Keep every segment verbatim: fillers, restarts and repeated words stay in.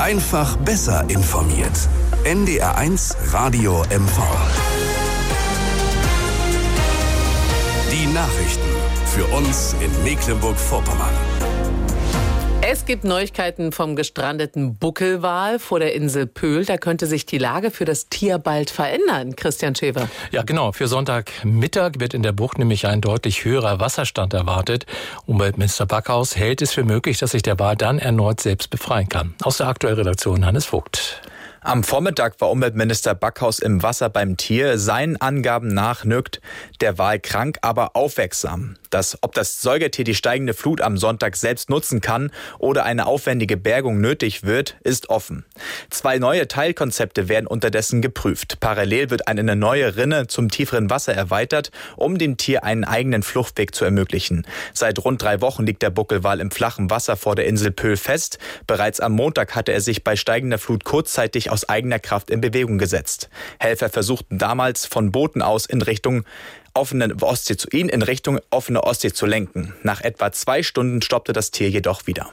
Einfach besser informiert. N D R eins Radio M V. Die Nachrichten für uns in Mecklenburg-Vorpommern. Es gibt Neuigkeiten vom gestrandeten Buckelwal vor der Insel Pöhl. Da könnte sich die Lage für das Tier bald verändern. Christian Schäfer. Ja, genau. Für Sonntagmittag wird in der Bucht nämlich ein deutlich höherer Wasserstand erwartet. Umweltminister Backhaus hält es für möglich, dass sich der Wal dann erneut selbst befreien kann. Aus der aktuellen Redaktion Hannes Vogt. Am Vormittag war Umweltminister Backhaus im Wasser beim Tier. Seinen Angaben nach nirgt der Wal krank, aber aufmerksam. Das, ob das Säugetier die steigende Flut am Sonntag selbst nutzen kann oder eine aufwendige Bergung nötig wird, ist offen. Zwei neue Teilkonzepte werden unterdessen geprüft. Parallel wird eine neue Rinne zum tieferen Wasser erweitert, um dem Tier einen eigenen Fluchtweg zu ermöglichen. Seit rund drei Wochen liegt der Buckelwal im flachen Wasser vor der Insel Pöhl fest. Bereits am Montag hatte er sich bei steigender Flut kurzzeitig aus eigener Kraft in Bewegung gesetzt. Helfer versuchten damals von Booten aus in Richtung offene Ostsee zu ihn in Richtung offene Ostsee zu lenken. Nach etwa zwei Stunden stoppte das Tier jedoch wieder.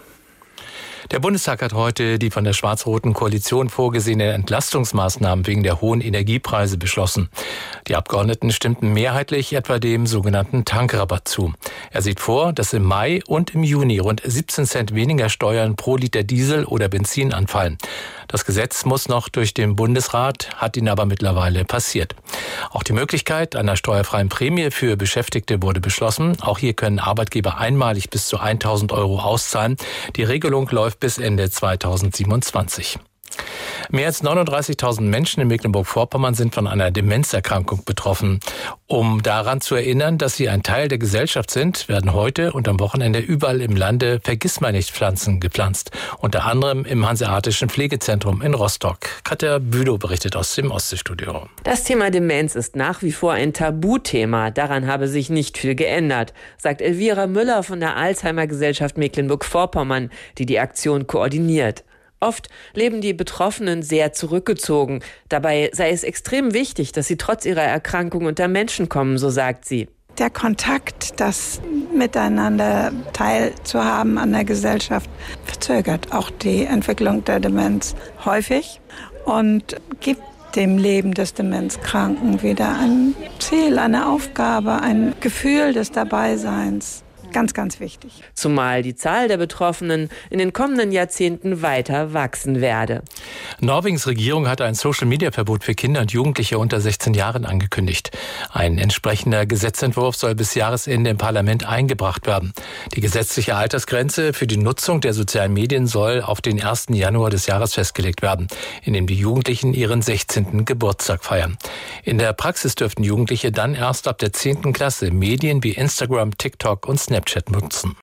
Der Bundestag hat heute die von der schwarz-roten Koalition vorgesehenen Entlastungsmaßnahmen wegen der hohen Energiepreise beschlossen. Die Abgeordneten stimmten mehrheitlich etwa dem sogenannten Tankrabatt zu. Er sieht vor, dass im Mai und im Juni rund siebzehn Cent weniger Steuern pro Liter Diesel oder Benzin anfallen. Das Gesetz muss noch durch den Bundesrat, hat ihn aber mittlerweile passiert. Auch die Möglichkeit einer steuerfreien Prämie für Beschäftigte wurde beschlossen. Auch hier können Arbeitgeber einmalig bis zu tausend Euro auszahlen. Die Regelung läuft bis Ende zweitausendsiebenundzwanzig. Mehr als neununddreißigtausend Menschen in Mecklenburg-Vorpommern sind von einer Demenzerkrankung betroffen. Um daran zu erinnern, dass sie ein Teil der Gesellschaft sind, werden heute und am Wochenende überall im Lande Vergissmeinnicht-Pflanzen gepflanzt. Unter anderem im Hanseatischen Pflegezentrum in Rostock. Katja Bülow berichtet aus dem Ostseestudio. Das Thema Demenz ist nach wie vor ein Tabuthema. Daran habe sich nicht viel geändert, sagt Elvira Müller von der Alzheimer-Gesellschaft Mecklenburg-Vorpommern, die die Aktion koordiniert. Oft leben die Betroffenen sehr zurückgezogen. Dabei sei es extrem wichtig, dass sie trotz ihrer Erkrankung unter Menschen kommen, so sagt sie. Der Kontakt, das Miteinander teilzuhaben an der Gesellschaft, verzögert auch die Entwicklung der Demenz häufig und gibt dem Leben des Demenzkranken wieder ein Ziel, eine Aufgabe, ein Gefühl des Dabeiseins. Ganz, ganz wichtig. Zumal die Zahl der Betroffenen in den kommenden Jahrzehnten weiter wachsen werde. Norwegens Regierung hat ein Social-Media-Verbot für Kinder und Jugendliche unter sechzehn Jahren angekündigt. Ein entsprechender Gesetzentwurf soll bis Jahresende im Parlament eingebracht werden. Die gesetzliche Altersgrenze für die Nutzung der sozialen Medien soll auf den ersten Januar des Jahres festgelegt werden, in dem die Jugendlichen ihren sechzehnten Geburtstag feiern. In der Praxis dürften Jugendliche dann erst ab der zehnten Klasse Medien wie Instagram, TikTok und Snapchat nutzen.